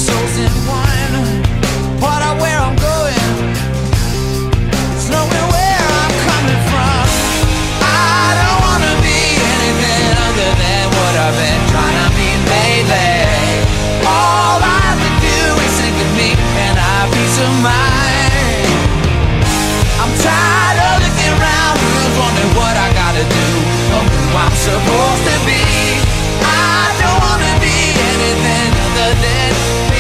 souls in one. Part of where I'm going, it's knowing where I'm coming from. I don't wanna be anything other than what I've been trying to be lately. All I have to do is think of me and I have peace of mind. I'm tired of looking around, who's wondering what I gotta do or who I'm supposed to be. I don't wanna be anything other than me.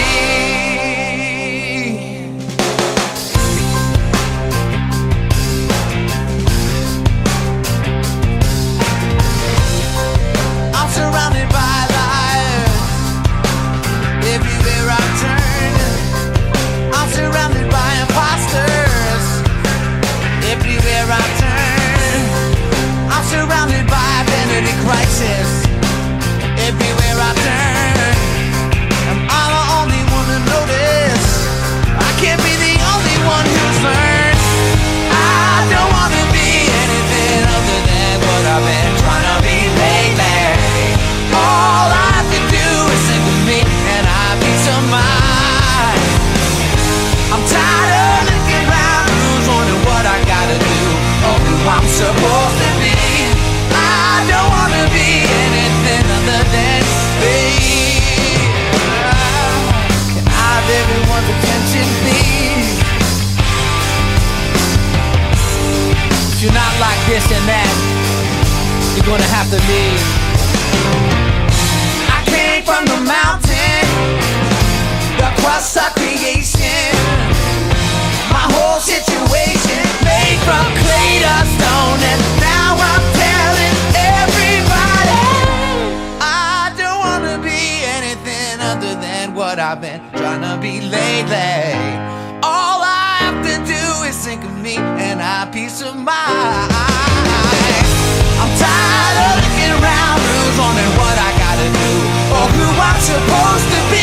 I'm surrounded by lies everywhere I turn. I'm surrounded by imposters everywhere I turn. I'm surrounded by identity crisis everywhere I turn. Am I the only one to notice? I can't be the only one who's learned. I don't wanna be anything other than what I've been trying to be lately. All I have to do is think of me and I have peace of mind. I'm tired of looking around, who's wondering what I gotta do or who I'm supposed to be. I don't wanna be anything other than me. Can I have everyone's attention, please? If you're not like this and that, you're gonna have to leave. I came from the mountain, the crust of creation. My whole situation made from clay to stone, and now I'm telling everybody I don't wanna be anything other than what I've been trying to be lately. All I have to do is think of me and I have peace of mind. I'm tired of looking around, who's wondering what I gotta do or who I'm supposed to be.